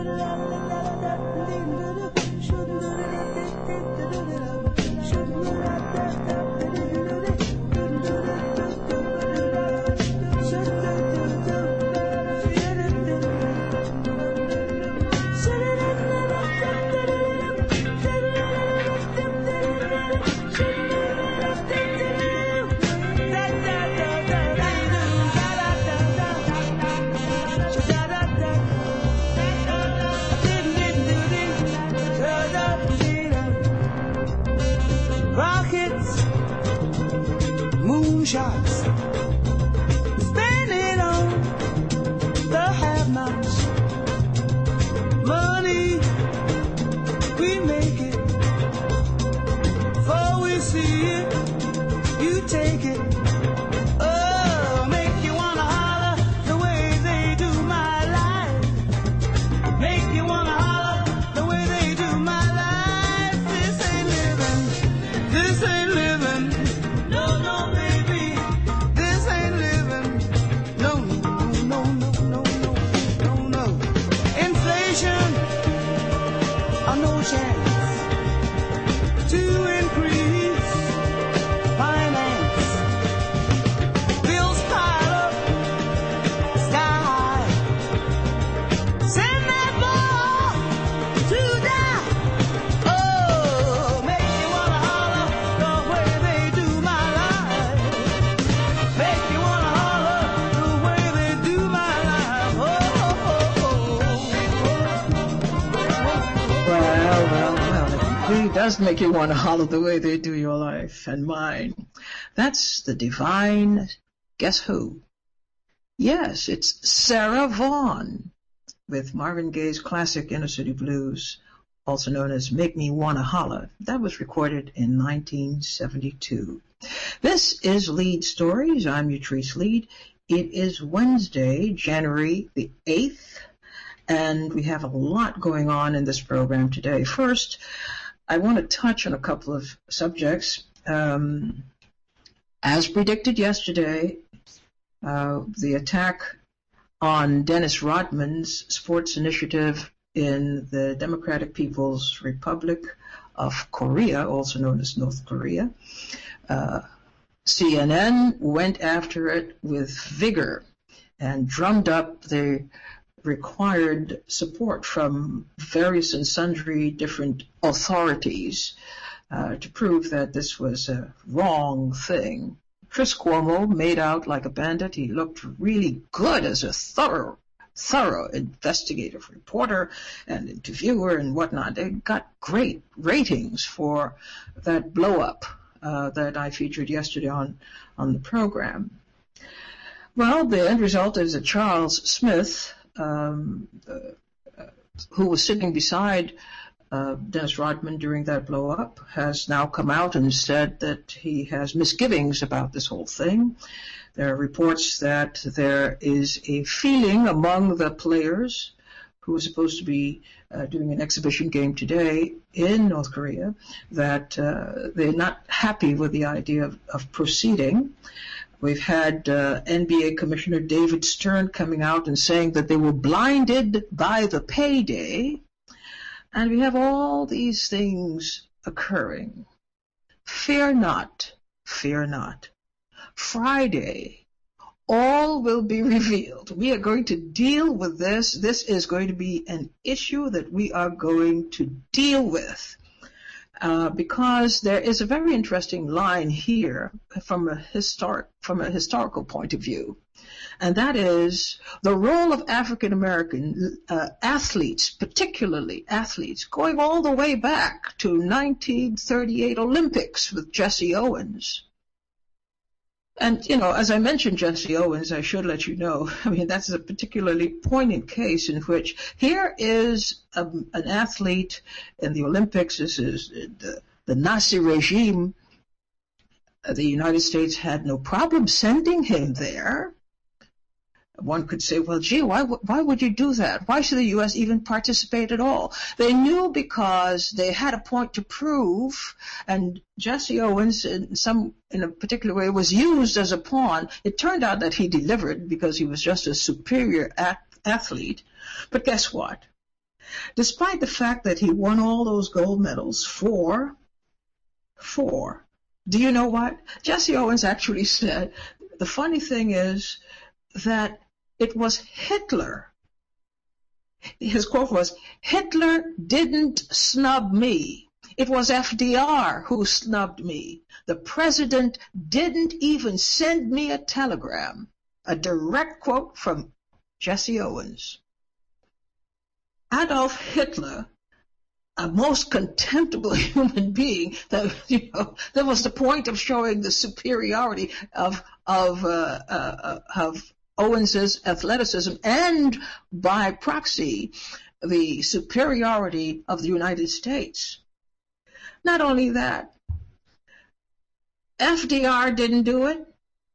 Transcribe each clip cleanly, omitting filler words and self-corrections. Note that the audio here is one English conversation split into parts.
Shots spending on the have-nots. Money, we make it. Before we see it, you take it. Oh, make you wanna holler the way they do my life. Make you wanna holler the way they do my life. This ain't living. This ain't living. No, no, baby. This ain't living. No, no, no, no, no, no, no, no. Inflation, no chance to increase finance. Bills pile up sky high. Send that ball to die. Oh, make you wanna holler the way they do my life. Make you wanna holler the way they do my life. Well, it really does make you want to holler the way they do your life and mine. That's the divine, guess who? Yes, it's Sarah Vaughan with Marvin Gaye's classic Inner City Blues, also known as Make Me Wanna Holler. That was recorded in 1972. This is Lead Stories. I'm Utrice Lead. It is Wednesday, January the 8th, and we have a lot going on in this program today. First, I want to touch on a couple of subjects. As predicted yesterday, the attack on Dennis Rodman's sports initiative in the Democratic People's Republic of Korea, also known as North Korea. CNN went after it with vigor and drummed up the required support from various and sundry different authorities to prove that this was a wrong thing. Chris Cuomo made out like a bandit. He looked really good as a thorough investigative reporter and interviewer and whatnot. They got great ratings for that blow-up that I featured yesterday on the program. Well, the end result is that Charles Smith, who was sitting beside Dennis Rodman during that blow-up, has now come out and said that he has misgivings about this whole thing. There are reports that there is a feeling among the players who are supposed to be doing an exhibition game today in North Korea that they're not happy with the idea of proceeding. We've had NBA Commissioner David Stern coming out and saying that they were blinded by the payday. And we have all these things occurring. Fear not, fear not. Friday, all will be revealed. We are going to deal with this. This is going to be an issue that we are going to deal with. Because there is a very interesting line here from a historical point of view, and that is the role of African American athletes, particularly athletes, going all the way back to 1938 Olympics with Jesse Owens. And, you know, as I mentioned Jesse Owens, I should let you know, I mean, that's a particularly poignant case in which here is an athlete in the Olympics. This is the Nazi regime. The United States had no problem sending him there. One could say, well, gee, why would you do that? Why should the U.S. even participate at all? They knew because they had a point to prove, and Jesse Owens, in a particular way, was used as a pawn. It turned out that he delivered because he was just a superior athlete. But guess what? despite the fact that he won all those gold medals for, do you know what? Jesse Owens actually said, the funny thing is that it was Hitler. His quote was, Hitler didn't snub me. It was FDR who snubbed me. The president didn't even send me a telegram. A direct quote from Jesse Owens. Adolf Hitler, a most contemptible human being, that was the point of showing the superiority of Owens's athleticism, and by proxy, the superiority of the United States. Not only that, FDR didn't do it.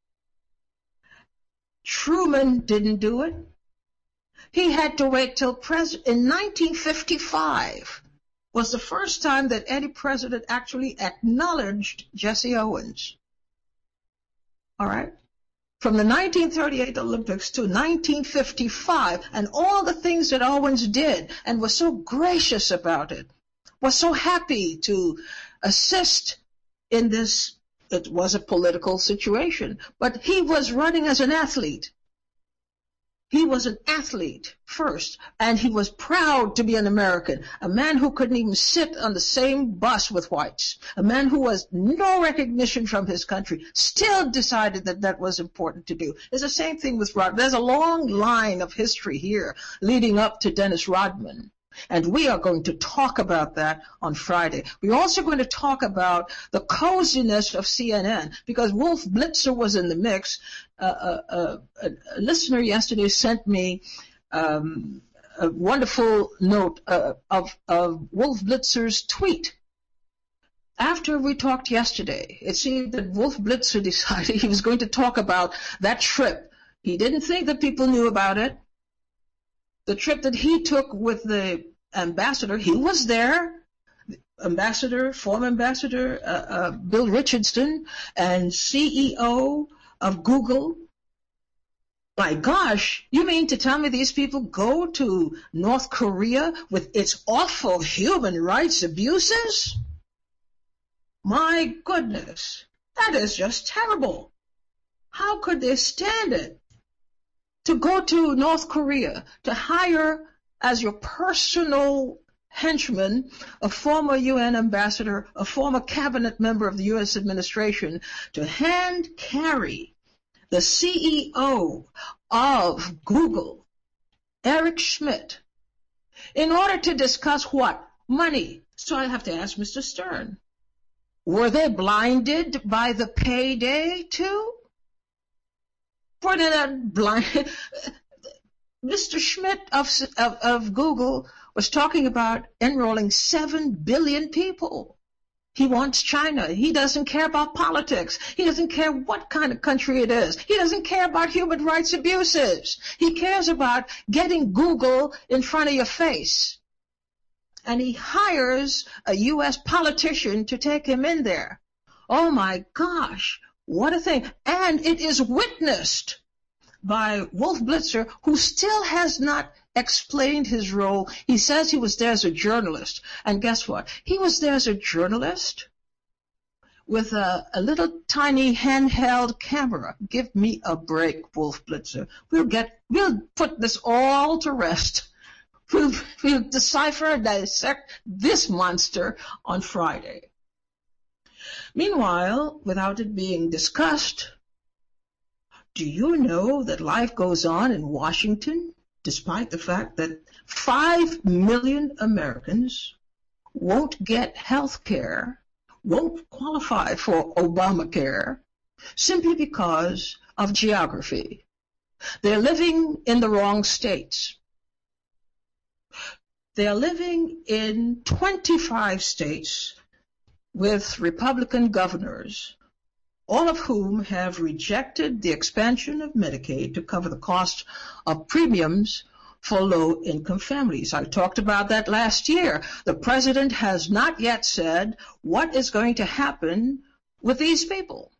Truman didn't do it. He had to wait till in 1955 was the first time that any president actually acknowledged Jesse Owens. All right? From the 1938 Olympics to 1955, and all the things that Owens did, and was so gracious about it, was so happy to assist in this. It was a political situation, but he was running as an athlete. He was an athlete first, and he was proud to be an American, a man who couldn't even sit on the same bus with whites, a man who was no recognition from his country, still decided that that was important to do. It's the same thing with Rodman. There's a long line of history here leading up to Dennis Rodman. And we are going to talk about that on Friday. We're also going to talk about the coziness of CNN, because Wolf Blitzer was in the mix. A listener yesterday sent me a wonderful note of Wolf Blitzer's tweet. After we talked yesterday, it seemed that Wolf Blitzer decided he was going to talk about that trip. He didn't think that people knew about it. The trip that he took with the ambassador, he was there. Former ambassador Bill Richardson, and CEO of Google. My gosh, you mean to tell me these people go to North Korea with its awful human rights abuses? My goodness, that is just terrible. How could they stand it? To go to North Korea, to hire as your personal henchman a former UN ambassador, a former cabinet member of the U.S. administration, to hand carry the CEO of Google, Eric Schmidt, in order to discuss what? Money. So I have to ask Mr. Stern, were they blinded by the payday too? For that blind, Mr. Schmidt of Google was talking about enrolling 7 billion people. He wants China. He doesn't care about politics. He doesn't care what kind of country it is. He doesn't care about human rights abuses. He cares about getting Google in front of your face. And he hires a U.S. politician to take him in there. Oh my gosh. What a thing. And it is witnessed by Wolf Blitzer, who still has not explained his role. He says he was there as a journalist. And guess what? He was there as a journalist with a little tiny handheld camera. Give me a break, Wolf Blitzer. We'll put this all to rest. We'll decipher and dissect this monster on Friday. Meanwhile, without it being discussed, do you know that life goes on in Washington, despite the fact that 5 million Americans won't get health care, won't qualify for Obamacare, simply because of geography? They're living in the wrong states. They are living in 25 states with Republican governors, all of whom have rejected the expansion of Medicaid to cover the cost of premiums for low-income families. I talked about that last year. The president has not yet said what is going to happen with these people.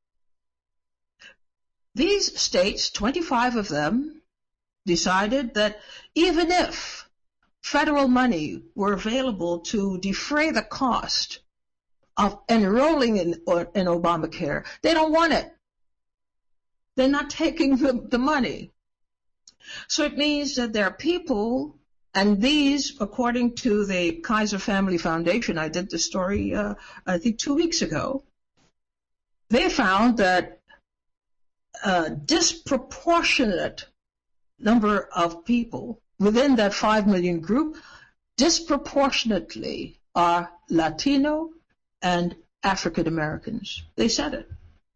These states, 25 of them, decided that even if federal money were available to defray the cost of enrolling in Obamacare, they don't want it. They're not taking the money. So it means that there are people, and these, according to the Kaiser Family Foundation, I did the story, I think 2 weeks ago, they found that a disproportionate number of people within that 5 million group disproportionately are Latino and African Americans. They said it.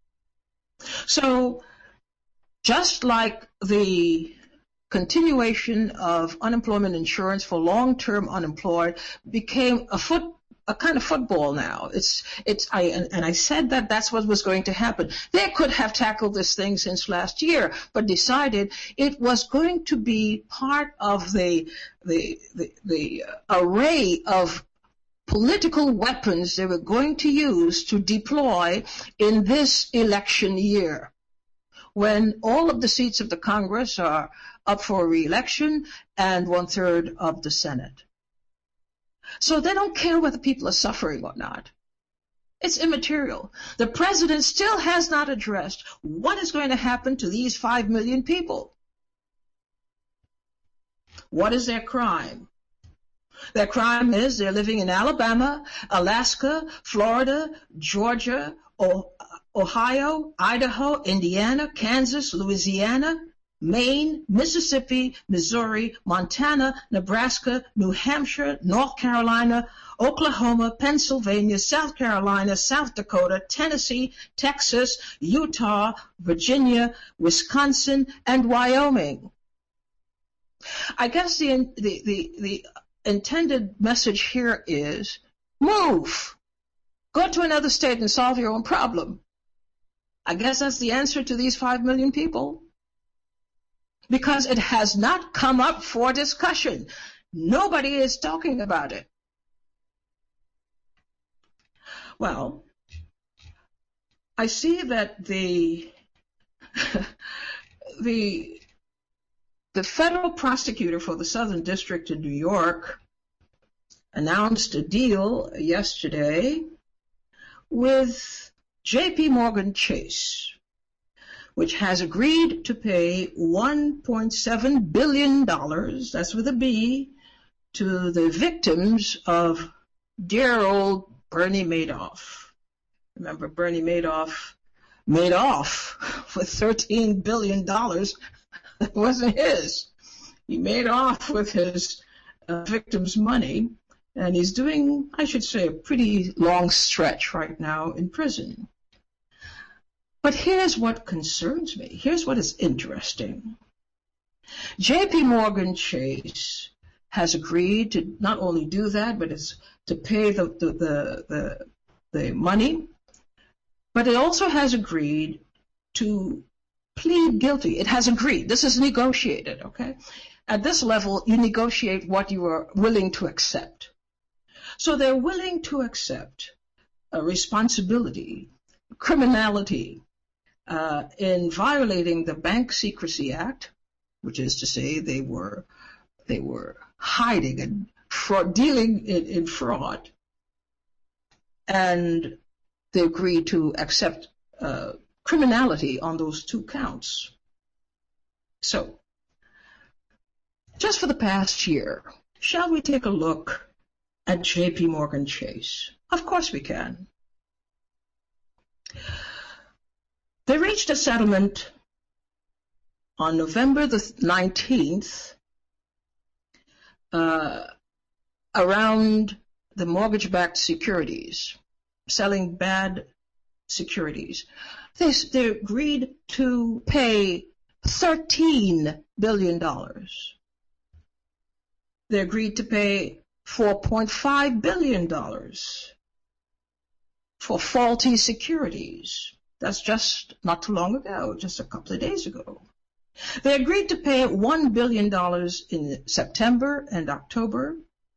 So just like the continuation of unemployment insurance for long-term unemployed became a kind of football now. I said that that's what was going to happen. They could have tackled this thing since last year, but decided it was going to be part of the array of political weapons they were going to use to deploy in this election year, when all of the seats of the Congress are up for re-election and 1/3 of the Senate. So they don't care whether people are suffering or not. It's immaterial. The president still has not addressed what is going to happen to these 5 million people. What is their crime? Their crime is they're living in Alabama, Alaska, Florida, Georgia, Ohio, Idaho, Indiana, Kansas, Louisiana, Maine, Mississippi, Missouri, Montana, Nebraska, New Hampshire, North Carolina, Oklahoma, Pennsylvania, South Carolina, South Dakota, Tennessee, Texas, Utah, Virginia, Wisconsin, and Wyoming. I guess the intended message here is move. Go to another state and solve your own problem. I guess that's the answer to these 5 million people. Because it has not come up for discussion. Nobody is talking about it. Well, I see that the federal prosecutor for the Southern District in New York announced a deal yesterday with J.P. Morgan Chase, which has agreed to pay $1.7 billion, that's with a B, to the victims of dear old Bernie Madoff. Remember, Bernie Madoff made off with $13 billion. It wasn't his. He made off with his victims' money, and he's doing, I should say, a pretty long stretch right now in prison. But here's what concerns me. Here's what is interesting. J.P. Morgan Chase has agreed to not only do that, but is to pay the money, but it also has agreed to plead guilty. It has agreed. This is negotiated, okay? At this level, you negotiate what you are willing to accept. So they're willing to accept a responsibility, criminality, in violating the Bank Secrecy Act, which is to say they were hiding and dealing in fraud, and they agreed to accept criminality on those 2 counts. So, just for the past year, shall we take a look at J.P. Morgan Chase? Of course we can. They reached a settlement on November the 19th around the mortgage-backed securities, selling bad securities. They agreed to pay $13 billion. They agreed to pay $4.5 billion for faulty securities. That's just not too long ago, just a couple of days ago. They agreed to pay $1 billion in September and October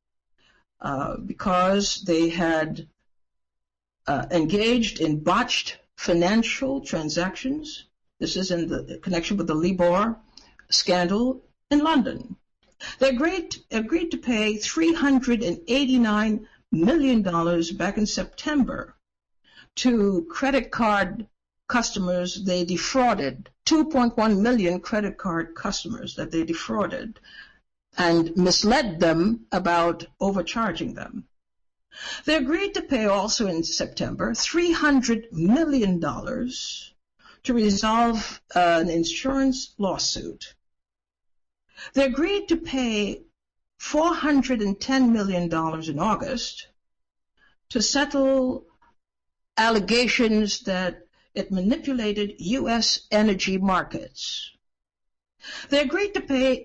because they had engaged in botched financial transactions. This is in the connection with the Libor scandal in London. They agreed to pay $389 million back in September to credit card customers they defrauded, 2.1 million credit card customers that they defrauded and misled them about overcharging them. They agreed to pay also in September $300 million to resolve an insurance lawsuit. They agreed to pay $410 million in August to settle allegations that it manipulated U.S. energy markets. They agreed to pay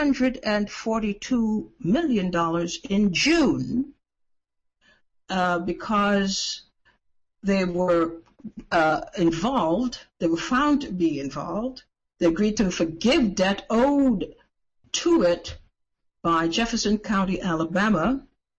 $842 million in June because they were involved. They were found to be involved. They agreed to forgive debt owed to it by Jefferson County, Alabama,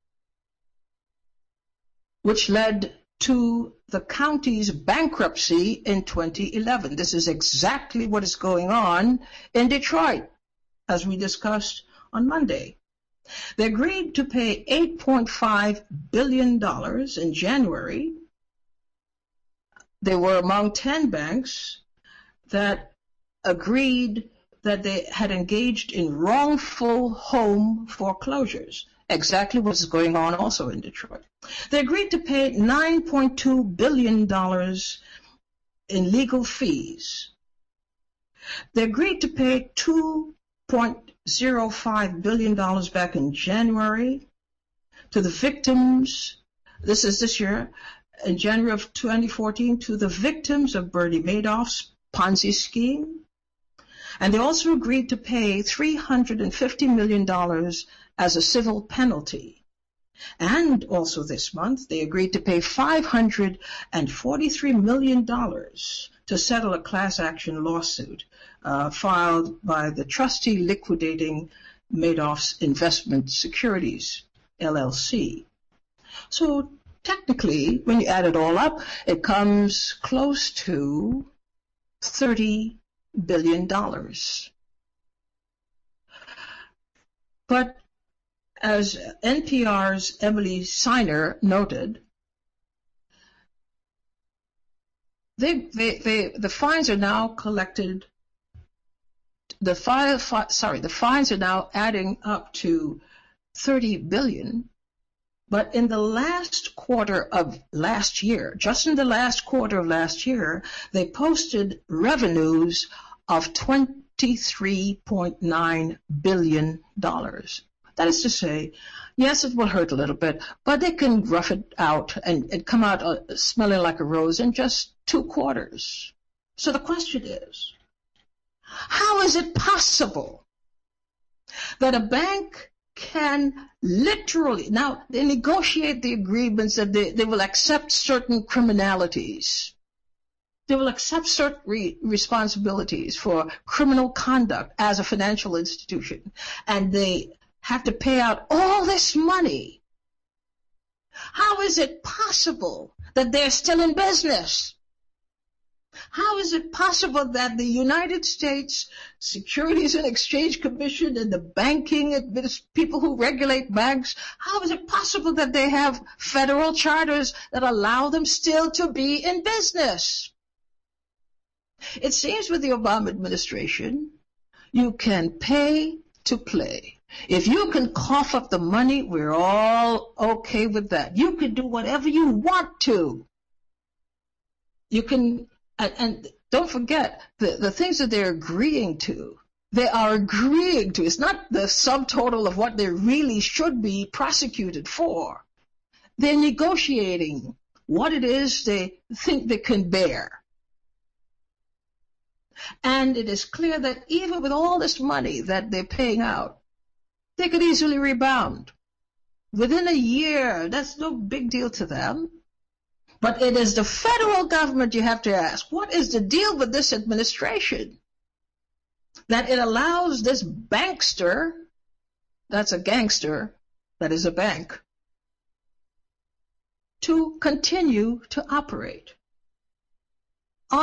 which led to the county's bankruptcy in 2011. This is exactly what is going on in Detroit, as we discussed on Monday. They agreed to pay $8.5 billion in January. They were among 10 banks that agreed that they had engaged in wrongful home foreclosures. Exactly what's going on also in Detroit. They agreed to pay $9.2 billion in legal fees. They agreed to pay $2.05 billion back in January to the victims, this is this year, in January of 2014, to the victims of Bernie Madoff's Ponzi scheme. And they also agreed to pay $350 million as a civil penalty. And also this month, they agreed to pay $543 million to settle a class action lawsuit filed by the trustee liquidating Madoff's Investment Securities, LLC. So technically, when you add it all up, it comes close to $30 billion. But as NPR's Emily Siner noted, the fines are now collected. The fines are now adding up to $30 billion. But in the last quarter of last year, just in the last quarter of last year, they posted revenues of $23.9 billion. That is to say, yes, it will hurt a little bit, but they can rough it out and come out smelling like a rose in just 2 quarters. So the question is, how is it possible that a bank can literally, now they negotiate the agreements that they will accept certain criminalities. They will accept certain responsibilities for criminal conduct as a financial institution, and they have to pay out all this money. How is it possible that they're still in business? How is it possible that the United States Securities and Exchange Commission and the banking people who regulate banks, how is it possible that they have federal charters that allow them still to be in business? It seems with the Obama administration, you can pay to play. If you can cough up the money, we're all okay with that. You can do whatever you want to. You can, and don't forget, the things that they're agreeing to, they are agreeing to. It's not the subtotal of what they really should be prosecuted for. They're negotiating what it is they think they can bear. And it is clear that even with all this money that they're paying out, they could easily rebound. Within a year, that's no big deal to them. But it is the federal government you have to ask, what is the deal with this administration? That it allows this bankster, that's a gangster, that is a bank, to continue to operate.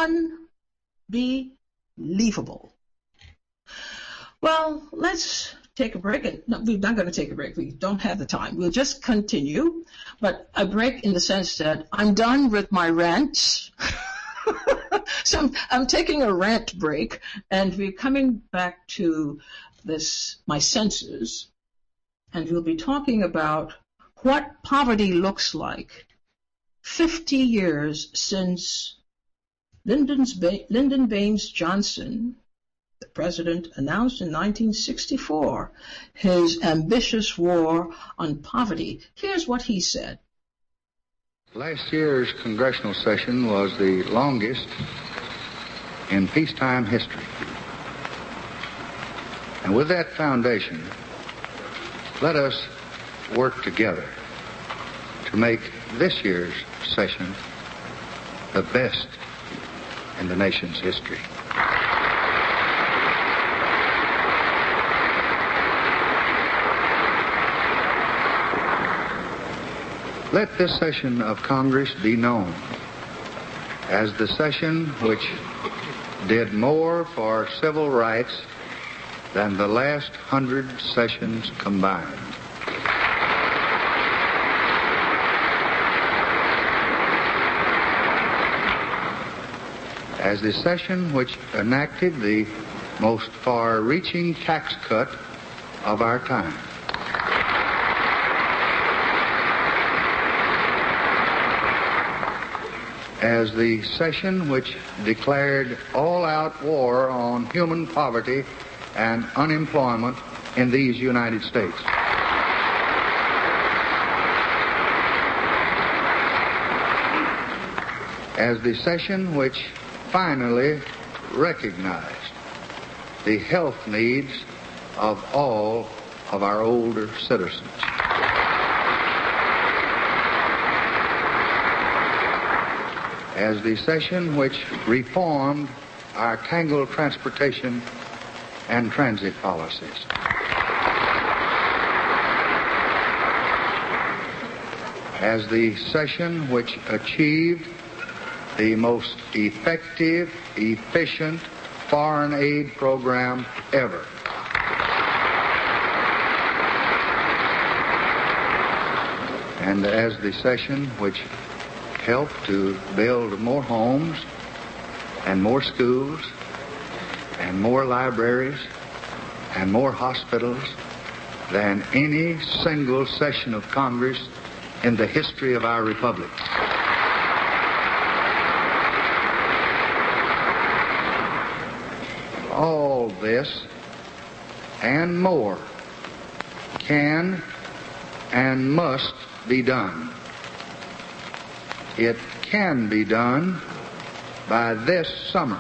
Unbelievable. Well, let's take a break. And no, we're not going to take a break. We don't have the time. We'll just continue. But a break in the sense that I'm done with my rants. So I'm taking a rant break, and we're coming back to this, my senses, and we'll be talking about what poverty looks like 50 years since Lyndon Baines Johnson, the president, announced in 1964 his ambitious war on poverty. Here's what he said. Last year's congressional session was the longest in peacetime history. And with that foundation, let us work together to make this year's session the best in the nation's history. Let this session of Congress be known as the session which did more for civil rights than the last 100 sessions combined. As the session which enacted the most far-reaching tax cut of our time. As the session which declared all-out war on human poverty and unemployment in these United States. As the session which finally recognized the health needs of all of our older citizens. As the session which reformed our tangled transportation and transit policies. As the session which achieved the most effective, efficient foreign aid program ever. And as the session which helped to build more homes and more schools and more libraries and more hospitals than any single session of Congress in the history of our republic. All this and more can and must be done. It can be done by this summer.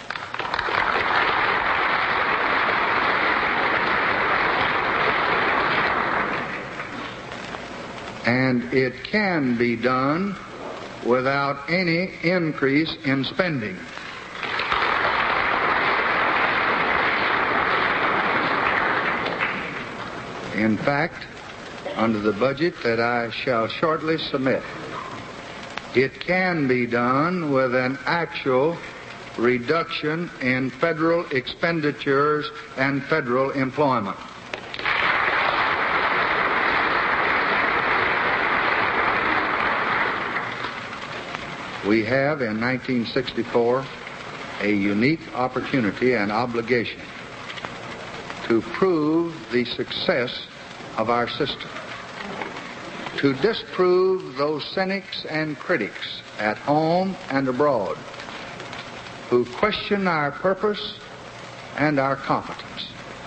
And it can be done without any increase in spending. In fact, under the budget that I shall shortly submit, it can be done with an actual reduction in federal expenditures and federal employment. We have in 1964 a unique opportunity and obligation to prove the success of our system, to disprove those cynics and critics at home and abroad who question our purpose and our competence.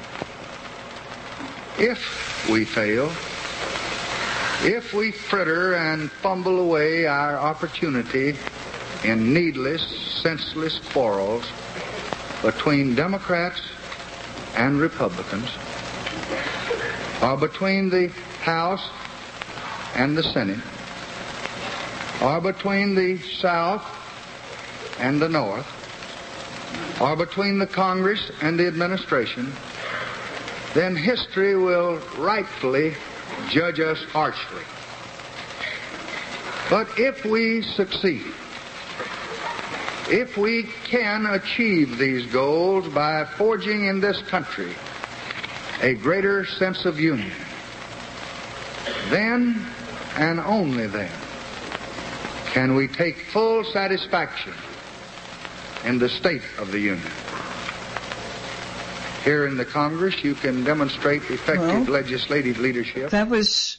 If we fail, if we fritter and fumble away our opportunity in needless, senseless quarrels between Democrats and Republicans, or between the House and the Senate, or between the South and the North, or between the Congress and the administration, then history will rightfully judge us harshly. But if we succeed, if we can achieve these goals by forging in this country a greater sense of union. Then, and only then, can we take full satisfaction in the state of the Union. Here in the Congress, you can demonstrate effective legislative leadership. That was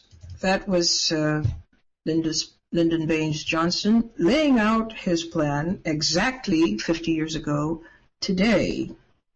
Lyndon Baines Johnson laying out his plan exactly 50 years ago today.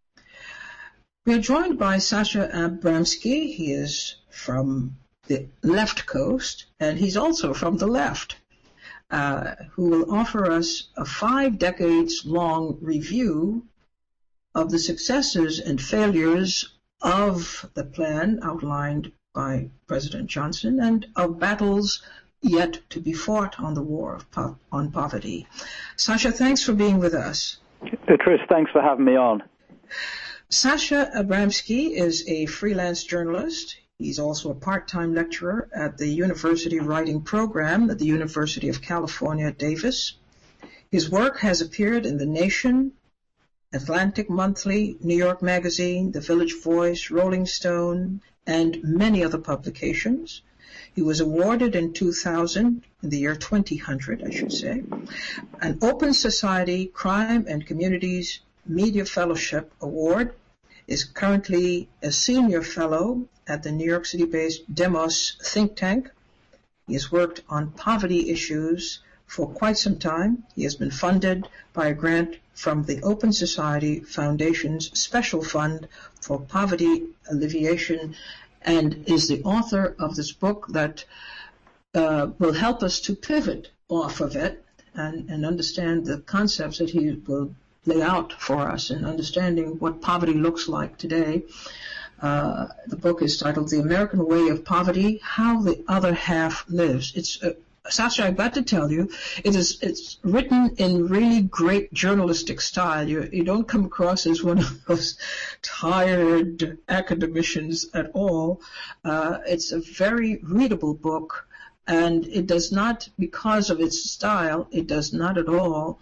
We are joined by Sasha Abramsky. He is from the left coast, and he's also from the left, who will offer us a 5 decades long review of the successes and failures of the plan outlined by President Johnson and of battles yet to be fought on the war on poverty. Sasha, thanks for being with us. Chris, thanks for having me on. Sasha Abramsky is a freelance journalist. He's also a part-time lecturer at the University Writing Program at the University of California, Davis. His work has appeared in The Nation, Atlantic Monthly, New York Magazine, The Village Voice, Rolling Stone, and many other publications. He was awarded in 2000, in the year 2000, I should say, an Open Society Crime and Communities Media Fellowship Award, is currently a senior fellow at the New York City-based Demos think tank. He has worked on poverty issues for quite some time. He has been funded by a grant from the Open Society Foundation's Special Fund for Poverty Alleviation, and is the author of this book that will help us to pivot off of it and understand the concepts that he will lay out for us in understanding what poverty looks like today. The book is titled The American Way of Poverty, How the Other Half Lives. It's Sasha, I've got to tell you, it's written in really great journalistic style. You don't come across as one of those tired academicians at all. It's a very readable book, and it does not, because of its style, it does not at all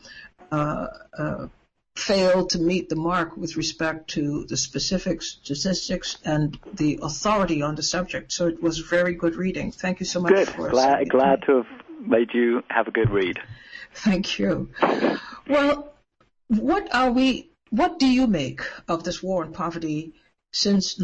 fail to meet the mark with respect to the specific statistics and the authority on the subject. So it was very good reading. Thank you so much. Good. Glad to have made you have a good read. Thank you. Well, what do you make of this war on poverty since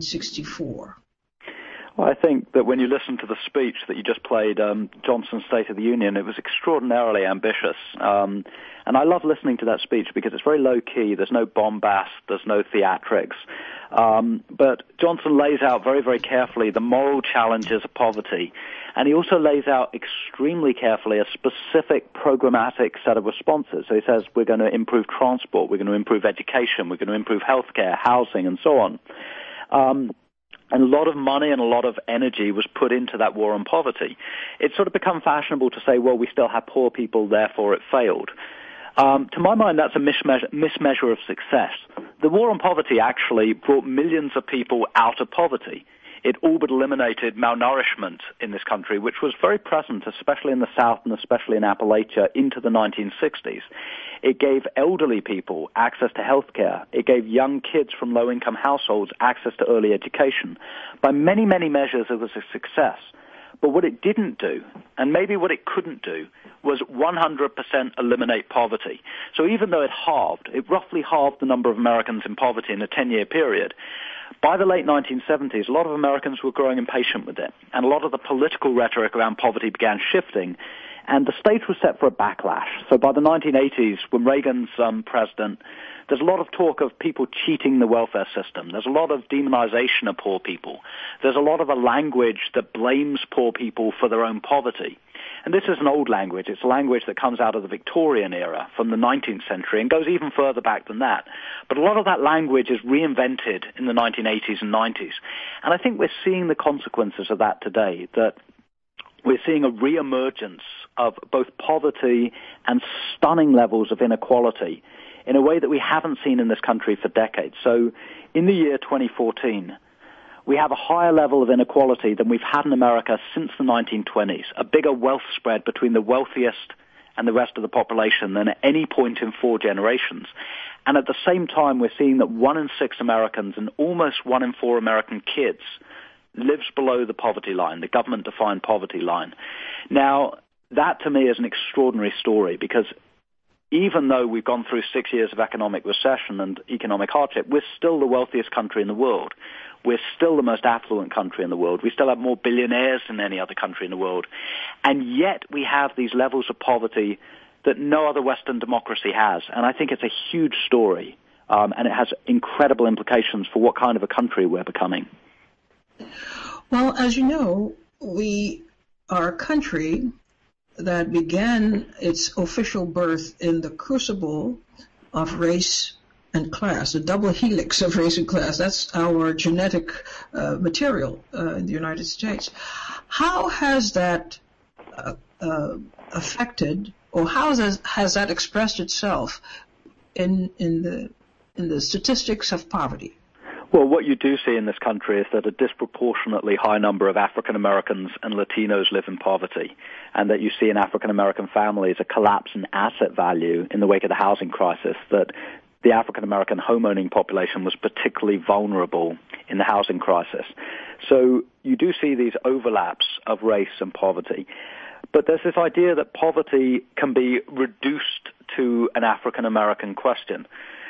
1964? Well, I think that when you listen to the speech that you just played, Johnson's State of the Union, it was extraordinarily ambitious. And I love listening to that speech because it's very low-key. There's no bombast. There's no theatrics. But Johnson lays out very, very carefully the moral challenges of poverty. And he also lays out extremely carefully a specific programmatic set of responses. So he says we're going to improve transport, we're going to improve education, we're going to improve healthcare, housing, and so on. And a lot of money and a lot of energy was put into that war on poverty. It's sort of become fashionable to say, well, we still have poor people, therefore it failed. To my mind, that's a mismeasure of success. The war on poverty actually brought millions of people out of poverty. It all but eliminated malnourishment in this country, which was very present, especially in the South and especially in Appalachia, into the 1960s. It gave elderly people access to health care. It gave young kids from low-income households access to early education. By many, many measures, it was a success. But what it didn't do, and maybe what it couldn't do, was 100% eliminate poverty. So even though it roughly halved the number of Americans in poverty in a 10-year period, by the late 1970s, a lot of Americans were growing impatient with it, and a lot of the political rhetoric around poverty began shifting, and the stage was set for a backlash. So by the 1980s, when Reagan's president, there's a lot of talk of people cheating the welfare system. There's a lot of demonization of poor people. There's a lot of a language that blames poor people for their own poverty. And this is an old language. It's a language that comes out of the Victorian era from the 19th century and goes even further back than that. But a lot of that language is reinvented in the 1980s and 90s. And I think we're seeing the consequences of that today, that we're seeing a reemergence of both poverty and stunning levels of inequality in a way that we haven't seen in this country for decades. So in the year 2014, we have a higher level of inequality than we've had in America since the 1920s, a bigger wealth spread between the wealthiest and the rest of the population than at any point in 4 generations. And at the same time, we're seeing that 1 in 6 Americans and almost 1 in 4 American kids lives below the poverty line, the government-defined poverty line. Now, that to me is an extraordinary story, because even though we've gone through 6 years of economic recession and economic hardship, we're still the wealthiest country in the world. We're still the most affluent country in the world. We still have more billionaires than any other country in the world. And yet we have these levels of poverty that no other Western democracy has. And I think it's a huge story, and it has incredible implications for what kind of a country we're becoming. Well, as you know, we are a country that began its official birth in the crucible of race and class, a double helix of race and class. That's our genetic material in the United States. How has that affected, or how has that expressed itself in the statistics of poverty? Well, what you do see in this country is that a disproportionately high number of African Americans and Latinos live in poverty, and that you see in African American families a collapse in asset value in the wake of the housing crisis, that the African American homeowning population was particularly vulnerable in the housing crisis. So you do see these overlaps of race and poverty. But there's this idea that poverty can be reduced to an African American question.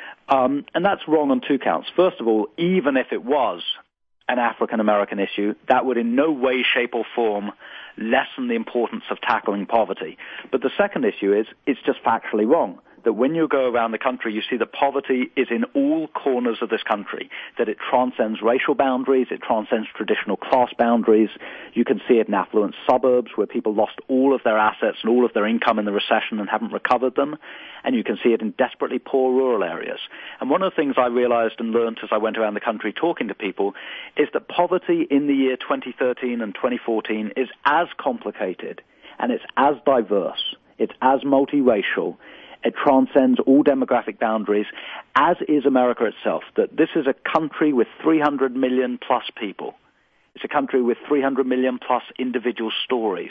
And that's wrong on 2 counts. First of all, even if it was an African-American issue, that would in no way, shape, or form lessen the importance of tackling poverty. But the second issue is it's just factually wrong, that when you go around the country, you see that poverty is in all corners of this country, that it transcends racial boundaries, it transcends traditional class boundaries. You can see it in affluent suburbs where people lost all of their assets and all of their income in the recession and haven't recovered them. And you can see it in desperately poor rural areas. And one of the things I realized and learned as I went around the country talking to people is that poverty in the year 2013 and 2014 is as complicated, and it's as diverse, it's as multiracial, it transcends all demographic boundaries, as is America itself, that this is a country with 300 million plus people. It's a country with 300 million plus individual stories.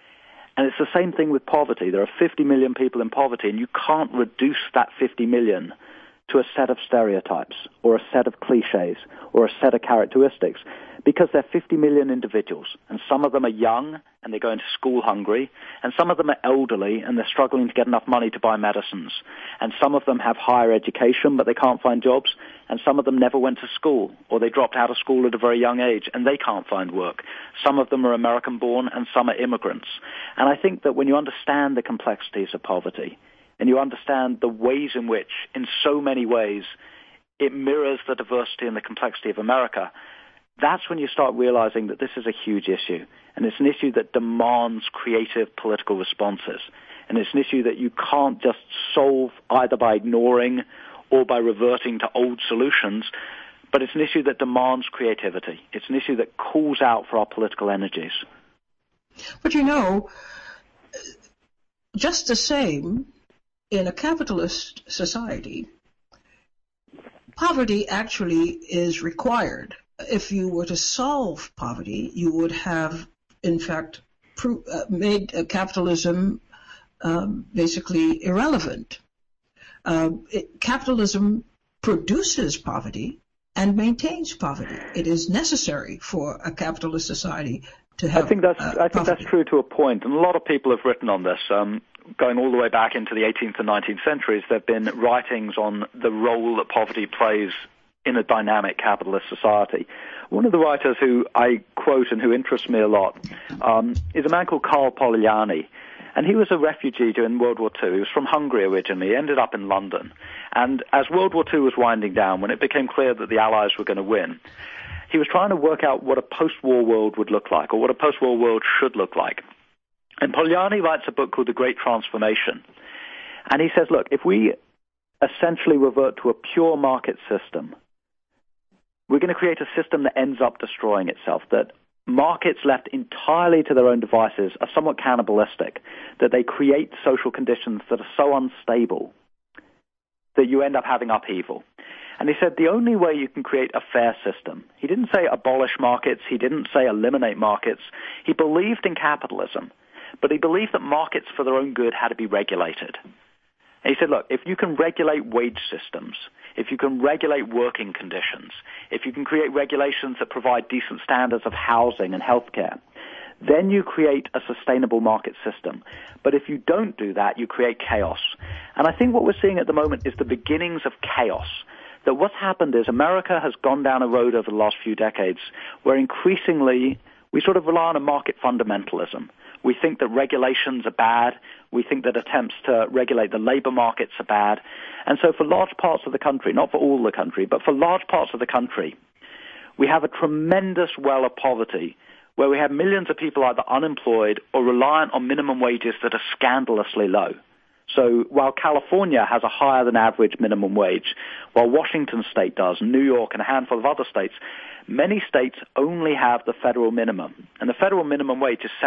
And it's the same thing with poverty. There are 50 million people in poverty, and you can't reduce that 50 million to a set of stereotypes or a set of cliches or a set of characteristics, because they're 50 million individuals, and some of them are young and they're going to school hungry, and some of them are elderly and they're struggling to get enough money to buy medicines, and some of them have higher education but they can't find jobs, and some of them never went to school, or they dropped out of school at a very young age and they can't find work. Some of them are American-born and some are immigrants. And I think that when you understand the complexities of poverty, and you understand the ways in which, in so many ways, it mirrors the diversity and the complexity of America, that's when you start realizing that this is a huge issue. And it's an issue that demands creative political responses. And it's an issue that you can't just solve either by ignoring or by reverting to old solutions, but it's an issue that demands creativity. It's an issue that calls out for our political energies. But you know, just the same, in a capitalist society, poverty actually is required. If you were to solve poverty, you would have, in fact, made capitalism basically irrelevant. Capitalism produces poverty and maintains poverty. It is necessary for a capitalist society to have. I think that's true to a point, and a lot of people have written on this. Going all the way back into the 18th and 19th centuries, there have been writings on the role that poverty plays in a dynamic capitalist society. One of the writers who I quote and who interests me a lot is a man called Karl Polanyi. And he was a refugee during World War II. He was from Hungary originally. He ended up in London. And as World War II was winding down, when it became clear that the Allies were going to win, he was trying to work out what a post-war world would look like, or what a post-war world should look like. And Polanyi writes a book called The Great Transformation. And he says, look, if we essentially revert to a pure market system, we're going to create a system that ends up destroying itself, that markets left entirely to their own devices are somewhat cannibalistic, that they create social conditions that are so unstable that you end up having upheaval. And he said the only way you can create a fair system, he didn't say abolish markets, he didn't say eliminate markets, he believed in capitalism, but he believed that markets for their own good had to be regulated. And he said, look, if you can regulate wage systems, if you can regulate working conditions, if you can create regulations that provide decent standards of housing and healthcare, then you create a sustainable market system. But if you don't do that, you create chaos. And I think what we're seeing at the moment is the beginnings of chaos. That what's happened is America has gone down a road over the last few decades where increasingly we sort of rely on a market fundamentalism. We think that regulations are bad. We think that attempts to regulate the labor markets are bad. And so for large parts of the country, not for all the country, but for large parts of the country, we have a tremendous well of poverty where we have millions of people either unemployed or reliant on minimum wages that are scandalously low. So while California has a higher than average minimum wage, while Washington state does, New York and a handful of other states, many states only have the federal minimum. And the federal minimum wage is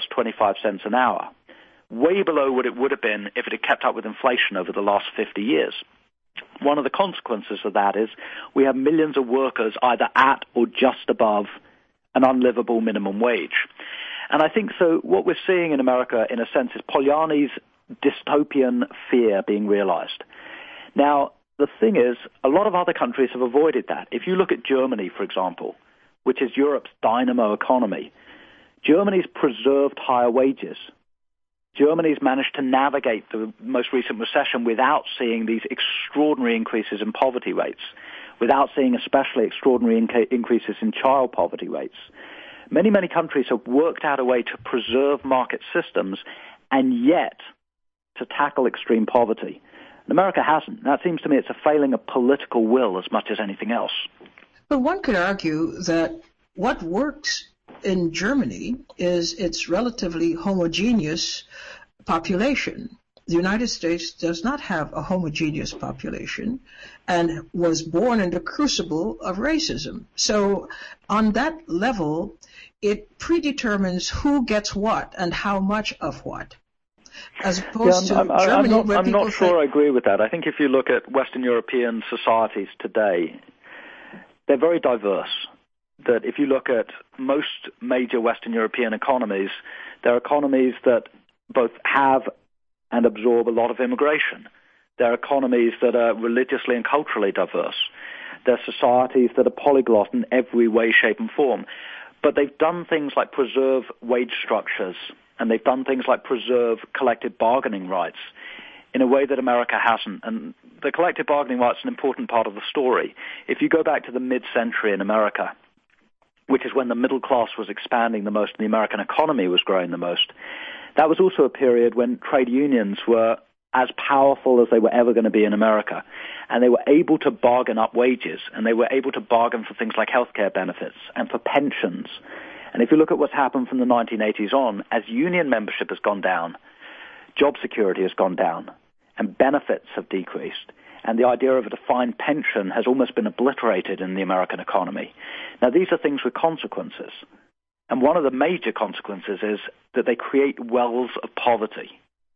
$7.25 an hour, way below what it would have been if it had kept up with inflation over the last 50 years. One of the consequences of that is we have millions of workers either at or just above an unlivable minimum wage. And I think so what we're seeing in America, in a sense, is Polanyi's dystopian fear being realized. Now, the thing is, a lot of other countries have avoided that. If you look at Germany, for example, which is Europe's dynamo economy, Germany's preserved higher wages. Germany's managed to navigate the most recent recession without seeing these extraordinary increases in poverty rates, without seeing especially extraordinary increases in child poverty rates. Many, many countries have worked out a way to preserve market systems and yet to tackle extreme poverty. And America hasn't. That seems to me it's a failing of political will as much as anything else. But one could argue that what works in Germany is its relatively homogeneous population. The United States does not have a homogeneous population and was born in the crucible of racism. So on that level, it predetermines who gets what and how much of what. As opposed to Germany, I'm not sure I agree with that. I think if you look at Western European societies today, they're very diverse. That if you look at most major Western European economies, they're economies that both have and absorb a lot of immigration. They're economies that are religiously and culturally diverse. They're societies that are polyglot in every way, shape, and form. But they've done things like preserve wage structures, and they've done things like preserve collective bargaining rights in a way that America hasn't. And the collective bargaining rights is an important part of the story. If you go back to the mid-century in America, which is when the middle class was expanding the most and the American economy was growing the most, that was also a period when trade unions were as powerful as they were ever going to be in America. And they were able to bargain up wages, and they were able to bargain for things like healthcare benefits and for pensions. And if you look at what's happened from the 1980s on, as union membership has gone down, job security has gone down, and benefits have decreased. And the idea of a defined pension has almost been obliterated in the American economy. Now, these are things with consequences. And one of the major consequences is that they create wells of poverty,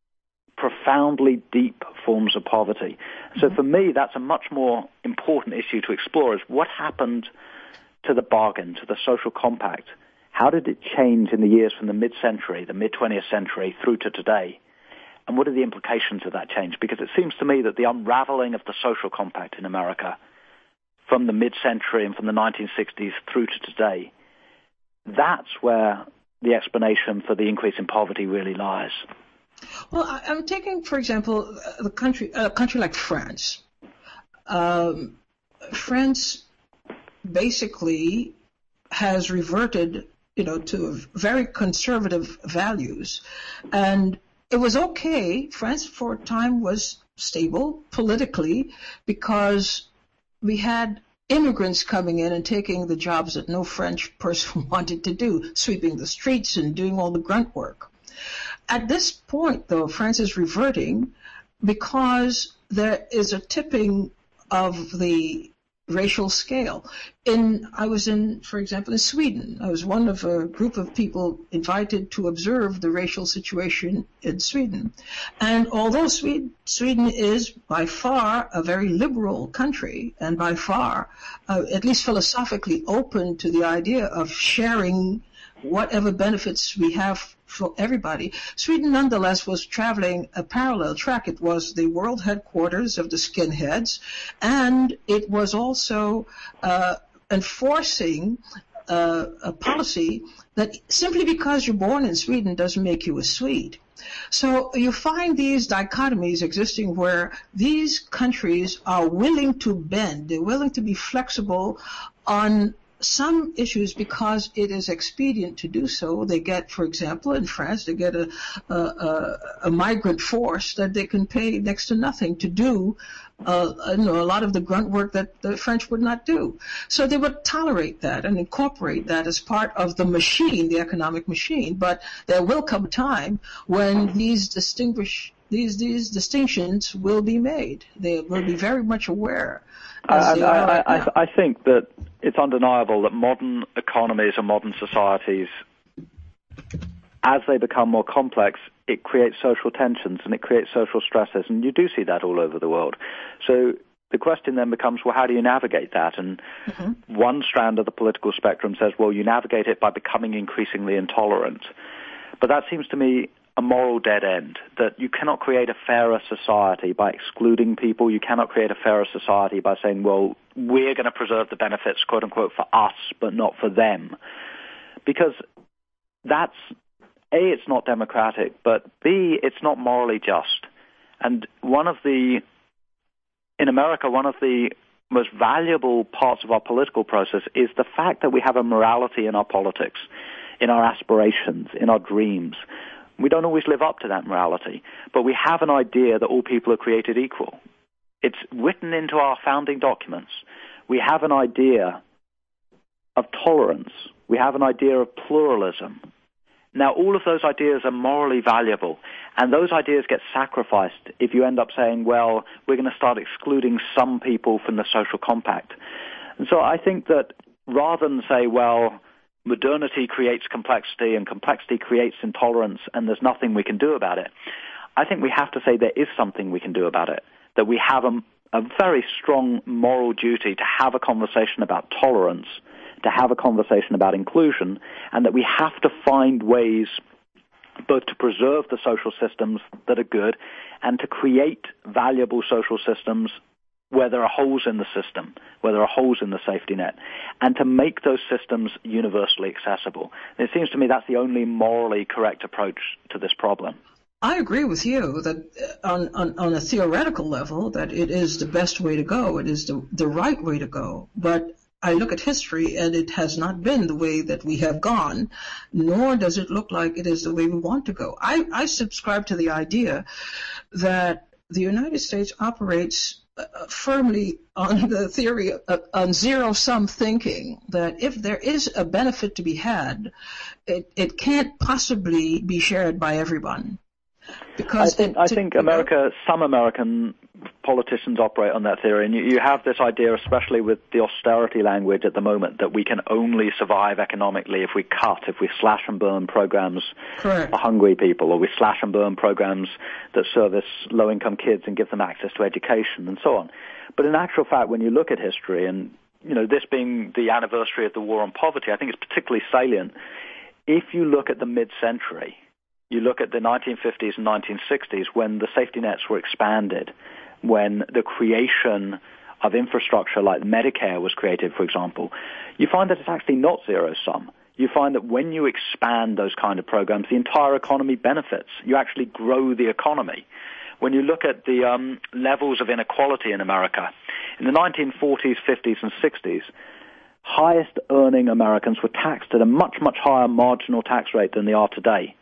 profoundly deep forms of poverty. So for me, that's a much more important issue to explore, is what happened to the bargain, to the social compact? How did it change in the years from the mid-century, the mid-20th century, through to today? And what are the implications of that change? Because it seems to me that the unraveling of the social compact in America from the mid-century and from the 1960s through to today, that's where the explanation for the increase in poverty really lies. Well, I'm taking, for example, a country like France. France basically has reverted, to very conservative values, and it was okay. France for a time was stable politically because we had immigrants coming in and taking the jobs that no French person wanted to do, sweeping the streets and doing all the grunt work. At this point, though, France is reverting because there is a tipping of the racial scale. I was for example, in Sweden. I was one of a group of people invited to observe the racial situation in Sweden. And although Sweden is by far a very liberal country, and by far, at least philosophically, open to the idea of sharing whatever benefits we have for everybody. Sweden, nonetheless, was traveling a parallel track. It was the world headquarters of the skinheads, and it was also enforcing a policy that simply because you're born in Sweden doesn't make you a Swede. So you find these dichotomies existing where these countries are willing to bend. They're willing to be flexible on some issues because it is expedient to do so. They get, for example, in France, they get a migrant force that they can pay next to nothing to do a lot of the grunt work that the French would not do. So they would tolerate that and incorporate that as part of the machine, the economic machine. But there will come a time when these distinctions will be made. They will be very much aware. I think that it's undeniable that modern economies and modern societies, as they become more complex, it creates social tensions and it creates social stresses, and you do see that all over the world. So the question then becomes, well, how do you navigate that? And one strand of the political spectrum says, well, you navigate it by becoming increasingly intolerant. But that seems to me a moral dead end, that you cannot create a fairer society by excluding people. You cannot create a fairer society by saying, well, we're going to preserve the benefits, quote unquote, for us, but not for them. Because that's, A, it's not democratic, but B, it's not morally just. And in America, one of the most valuable parts of our political process is the fact that we have a morality in our politics, in our aspirations, in our dreams. We don't always live up to that morality, but we have an idea that all people are created equal. It's written into our founding documents. We have an idea of tolerance. We have an idea of pluralism. Now, all of those ideas are morally valuable, and those ideas get sacrificed if you end up saying, well, we're going to start excluding some people from the social compact. And so I think that rather than say, well, modernity creates complexity and complexity creates intolerance and there's nothing we can do about it, I think we have to say there is something we can do about it, that we have a very strong moral duty to have a conversation about tolerance, to have a conversation about inclusion, and that we have to find ways both to preserve the social systems that are good and to create valuable social systems where there are holes in the system, where there are holes in the safety net, and to make those systems universally accessible. And it seems to me that's the only morally correct approach to this problem. I agree with you that on a theoretical level that it is the best way to go. It is the right way to go. But I look at history, and it has not been the way that we have gone, nor does it look like it is the way we want to go. I subscribe to the idea that the United States operates firmly on the theory on zero-sum thinking, that if there is a benefit to be had, it can't possibly be shared by everyone. Because I think some American politicians operate on that theory, and you have this idea, especially with the austerity language at the moment, that we can only survive economically if we slash and burn programs for hungry people, or we slash and burn programs that service low-income kids and give them access to education, and so on. But in actual fact, when you look at history, and this being the anniversary of the war on poverty, I think it's particularly salient. If you look at the mid-century, you look at the 1950s and 1960s when the safety nets were expanded, when the creation of infrastructure like Medicare was created, for example, you find that it's actually not zero-sum. You find that when you expand those kind of programs, the entire economy benefits. You actually grow the economy. When you look at the levels of inequality in America, in the 1940s, 50s, and 60s, highest earning Americans were taxed at a much, much higher marginal tax rate than they are today.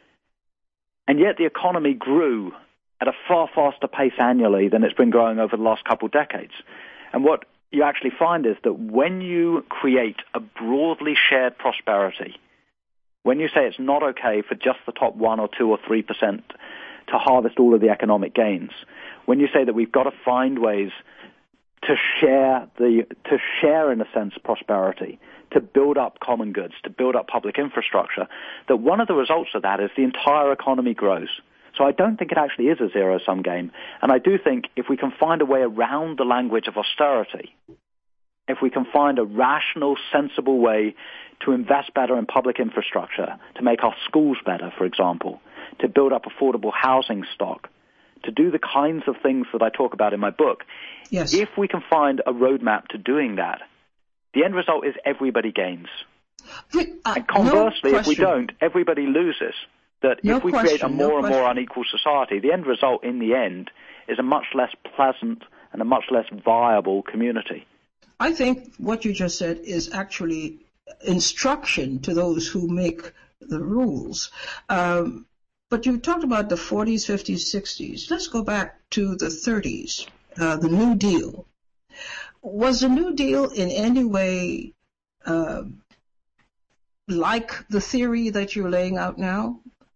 And yet the economy grew at a far faster pace annually than it's been growing over the last couple of decades. And what you actually find is that when you create a broadly shared prosperity, when you say it's not okay for just the top 1 or 2 or 3% to harvest all of the economic gains, when you say that we've got to find ways to share in a sense prosperity, to build up common goods, to build up public infrastructure, that one of the results of that is the entire economy grows. So I don't think it actually is a zero-sum game. And I do think if we can find a way around the language of austerity, if we can find a rational, sensible way to invest better in public infrastructure, to make our schools better, for example, to build up affordable housing stock, to do the kinds of things that I talk about in my book, Yes. if we can find a roadmap to doing that, the end result is everybody gains. And conversely, if we don't, everybody loses. That if we create a more and more unequal society, the end result in the end is a much less pleasant and a much less viable community. I think what you just said is actually instruction to those who make the rules. But you talked about the 40s, 50s, 60s. Let's go back to the 30s, the New Deal. Was the New Deal in any way like the theory that you're laying out now?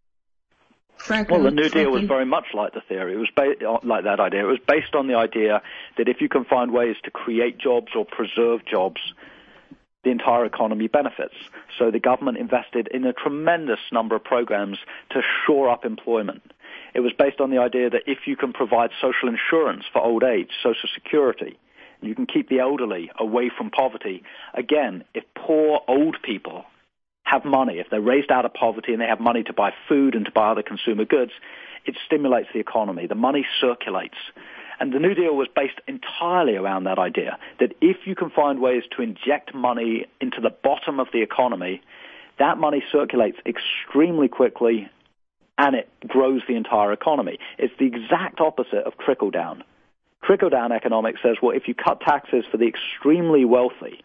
Well, the New Deal was very much like the theory. It was like that idea. It was based on the idea that if you can find ways to create jobs or preserve jobs, the entire economy benefits. So the government invested in a tremendous number of programs to shore up employment. It was based on the idea that if you can provide social insurance for old age, social security, you can keep the elderly away from poverty. Again, if poor old people have money, if they're raised out of poverty and they have money to buy food and to buy other consumer goods, it stimulates the economy. The money circulates. And the New Deal was based entirely around that idea, that if you can find ways to inject money into the bottom of the economy, that money circulates extremely quickly and it grows the entire economy. It's the exact opposite of trickle-down. Trickle-down economics says, well, if you cut taxes for the extremely wealthy,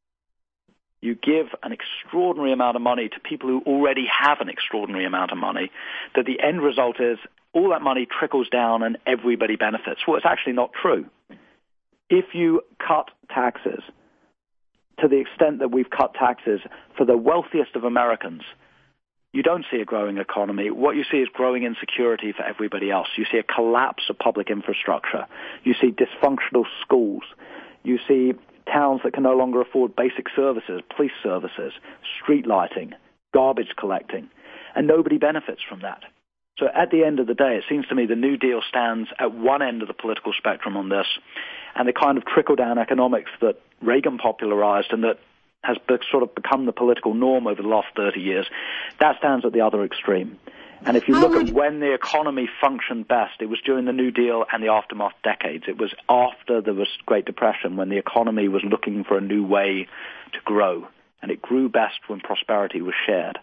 you give an extraordinary amount of money to people who already have an extraordinary amount of money, that the end result is all that money trickles down and everybody benefits. Well, it's actually not true. If you cut taxes to the extent that we've cut taxes for the wealthiest of Americans, you don't see a growing economy. What you see is growing insecurity for everybody else. You see a collapse of public infrastructure. You see dysfunctional schools. You see towns that can no longer afford basic services, police services, street lighting, garbage collecting, and nobody benefits from that. So at the end of the day, it seems to me the New Deal stands at one end of the political spectrum on this, and the kind of trickle-down economics that Reagan popularized and that has sort of become the political norm over the last 30 years, that stands at the other extreme. And if you look at when the economy functioned best, it was during the New Deal and the aftermath decades. It was after the Great Depression when the economy was looking for a new way to grow. And it grew best when prosperity was shared.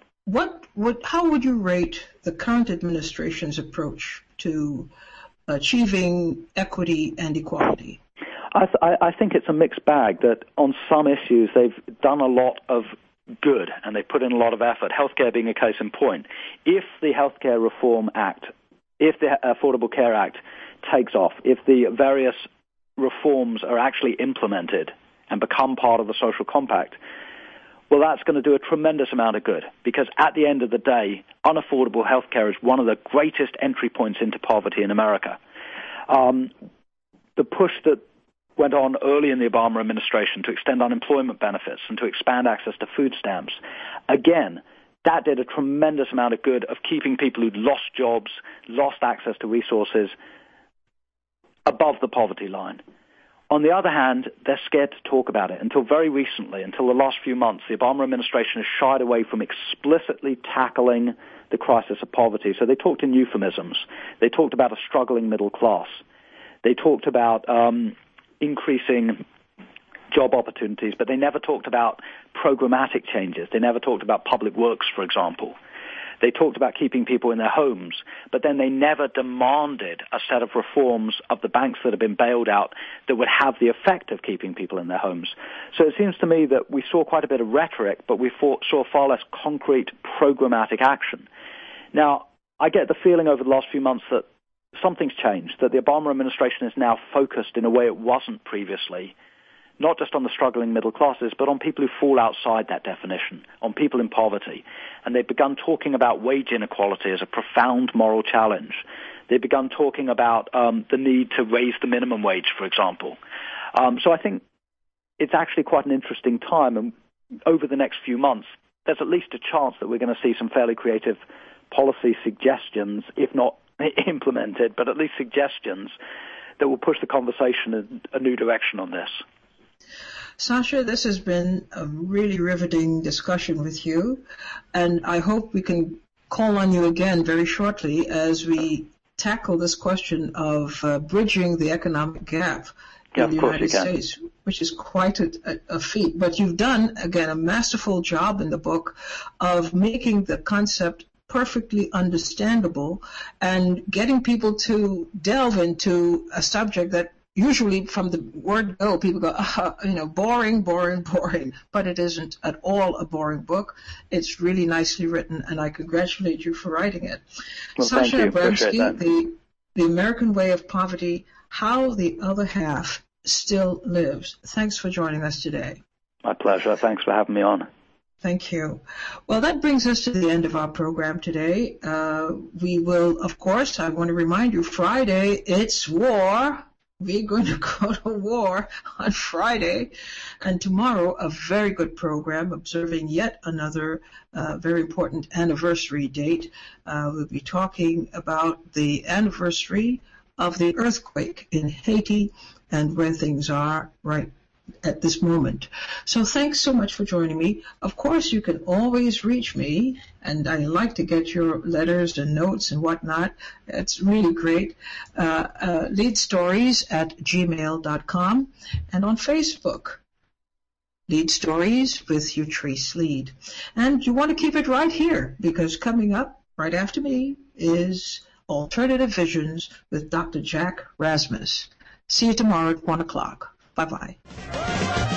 How would you rate the current administration's approach to achieving equity and equality? I think it's a mixed bag, that on some issues they've done a lot of good and they put in a lot of effort, healthcare being a case in point. If the Healthcare Reform Act, if the Affordable Care Act takes off, if the various reforms are actually implemented and become part of the social compact, well, that's going to do a tremendous amount of good, because at the end of the day, unaffordable healthcare is one of the greatest entry points into poverty in America. The push that went on early in the Obama administration to extend unemployment benefits and to expand access to food stamps, again, that did a tremendous amount of good of keeping people who'd lost jobs, lost access to resources above the poverty line. On the other hand, they're scared to talk about it. Until very recently, until the last few months, the Obama administration has shied away from explicitly tackling the crisis of poverty. So they talked in euphemisms. They talked about a struggling middle class. They talked about increasing job opportunities, but they never talked about programmatic changes. They never talked about public works, for example. They talked about keeping people in their homes, but then they never demanded a set of reforms of the banks that have been bailed out that would have the effect of keeping people in their homes. So it seems to me that we saw quite a bit of rhetoric, but we saw far less concrete programmatic action. Now, I get the feeling over the last few months that something's changed, that the Obama administration is now focused in a way it wasn't previously, not just on the struggling middle classes, but on people who fall outside that definition, on people in poverty. And they've begun talking about wage inequality as a profound moral challenge. They've begun talking about the need to raise the minimum wage, for example. So I think it's actually quite an interesting time, and over the next few months, there's at least a chance that we're going to see some fairly creative policy suggestions, if not implemented, but at least suggestions that will push the conversation in a new direction on this. Sasha, this has been a really riveting discussion with you, and I hope we can call on you again very shortly as we tackle this question of bridging the economic gap in the United States, which is quite a feat. But you've done, again, a masterful job in the book of making the concept perfectly understandable and getting people to delve into a subject that usually from the word go, people go, boring, boring, boring. But it isn't at all a boring book. It's really nicely written, and I congratulate you for writing it. Well, Sasha Abramsky, the American Way of Poverty, How the Other Half Still Lives. Thanks for joining us today. My pleasure. Thanks for having me on. Thank you. Well, that brings us to the end of our program today. We will, of course, I want to remind you, Friday, it's war. We're going to go to war on Friday, and tomorrow a very good program observing yet another very important anniversary date. We'll be talking about the anniversary of the earthquake in Haiti and where things are right at this moment. So thanks so much for joining me. Of course, you can always reach me, and I like to get your letters and notes and whatnot. It's really great. leadstories@gmail.com, and on Facebook, Lead Stories with Utrice Lead. And you want to keep it right here, because coming up right after me is Alternative Visions with Dr. Jack Rasmus. See you tomorrow at 1 o'clock. Bye-bye.